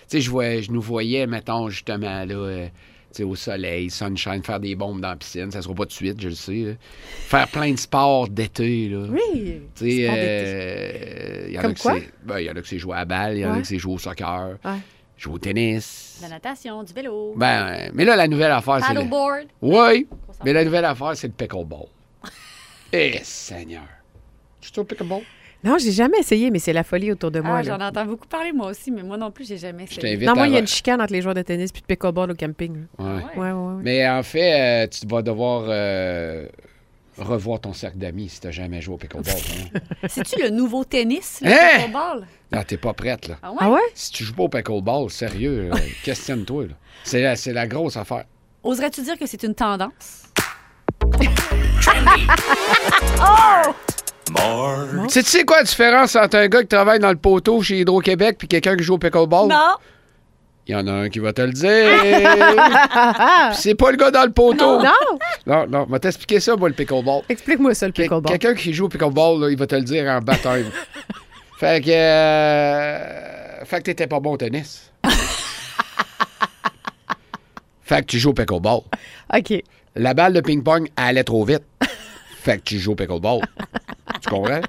sais, je nous voyais, mettons, justement, là, tu sais, au soleil, sunshine, faire des bombes dans la piscine. Ça sera pas de suite, je le sais. Là. Faire plein de sports d'été, là. Oui, Tu sais, sport d'été. y en Comme a que quoi? il y en a que c'est jouer à la balle, il y en a Ouais. que c'est jouer au soccer, Ouais. jouer au tennis. De la natation, du vélo. Mais là, la nouvelle affaire, c'est... Paddleboard. Oui, mais la nouvelle affaire, c'est le pickleball. Eh, Seigneur. Tu sais au pickleball? Non, j'ai jamais essayé, mais c'est la folie autour de moi. Ah, là. j'en entends beaucoup parler, moi aussi, mais moi non plus, j'ai jamais Je essayé. t'invite Non, moi, à... il y a une chicane entre les joueurs de tennis puis de pickleball au camping. Là. Ouais. Ouais, ouais, ouais. Mais en fait, tu vas devoir revoir ton cercle d'amis si t'as jamais joué au pickleball. Hein? C'est-tu le nouveau tennis, le Hein? pickleball? Non, t'es pas prête, là. Ah ouais? Ah ouais? Si tu joues pas au pickleball, sérieux, questionne-toi, là. C'est la grosse affaire. Oserais-tu dire que c'est une tendance? Tu sais quoi la différence entre un gars qui travaille dans le poteau chez Hydro-Québec puis quelqu'un qui joue au pickleball? Non! Il y en a un qui va te le dire. Puis c'est pas le gars dans le poteau. Non! Non, va t'expliquer ça, moi, le pickleball. Explique-moi ça, le pickleball. Quelqu'un qui joue au pickleball, là, il va te le dire en baptême. Fait que t'étais pas bon au tennis. Fait que tu joues au pickleball. OK. La balle de ping-pong, elle allait trop vite. Fait que tu joues au pickleball. Tu comprends?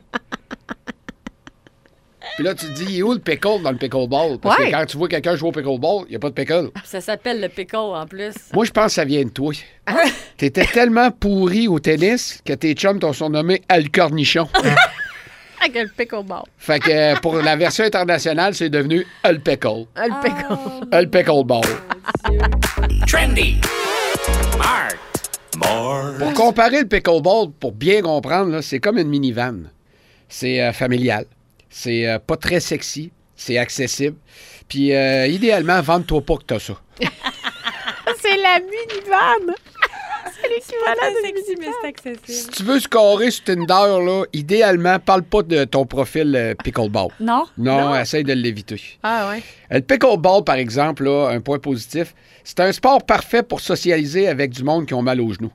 Puis là, tu te dis, il est où le pickle dans le pickleball? Parce Ouais. que quand tu vois quelqu'un jouer au pickleball, il n'y a pas de pickle. Ça s'appelle le pickle en plus. Moi, je pense que ça vient de toi. T'étais tellement pourri au tennis que tes chums t'ont surnommé Al Cornichon. Avec le pickleball. Fait que pour la version internationale, c'est devenu Al Pickle. Le pickleball. Al Pickleball. Trendy. Smart. More. Pour comparer le pickleball, pour bien comprendre, là, c'est comme une minivan. C'est familial. C'est pas très sexy. C'est accessible. Puis idéalement, vende-toi pas que t'as ça. C'est la minivan! C'est l'équivalent de sexy, mais minivan. c'est accessible. Si tu veux scorer sur Tinder, là, idéalement, parle pas de ton profil pickleball. Non? Non, essaye de l'éviter. Ah ouais? Le pickleball, par exemple, là, un point positif, c'est un sport parfait pour socialiser avec du monde qui ont mal aux genoux.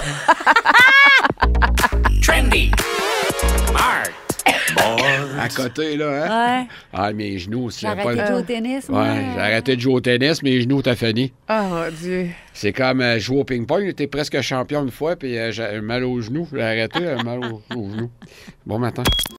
Trendy. Smart. More. À côté, là, hein? Ouais. Ah, mes genoux, J'ai c'est arrêté de jouer au tennis, moi. Ouais, j'ai arrêté de jouer au tennis, mes genoux, t'as fini. Oh mon Dieu. C'est comme jouer au ping-pong, j'étais presque champion une fois, puis j'ai mal aux genoux, j'ai arrêté, mal aux genoux. Bon matin.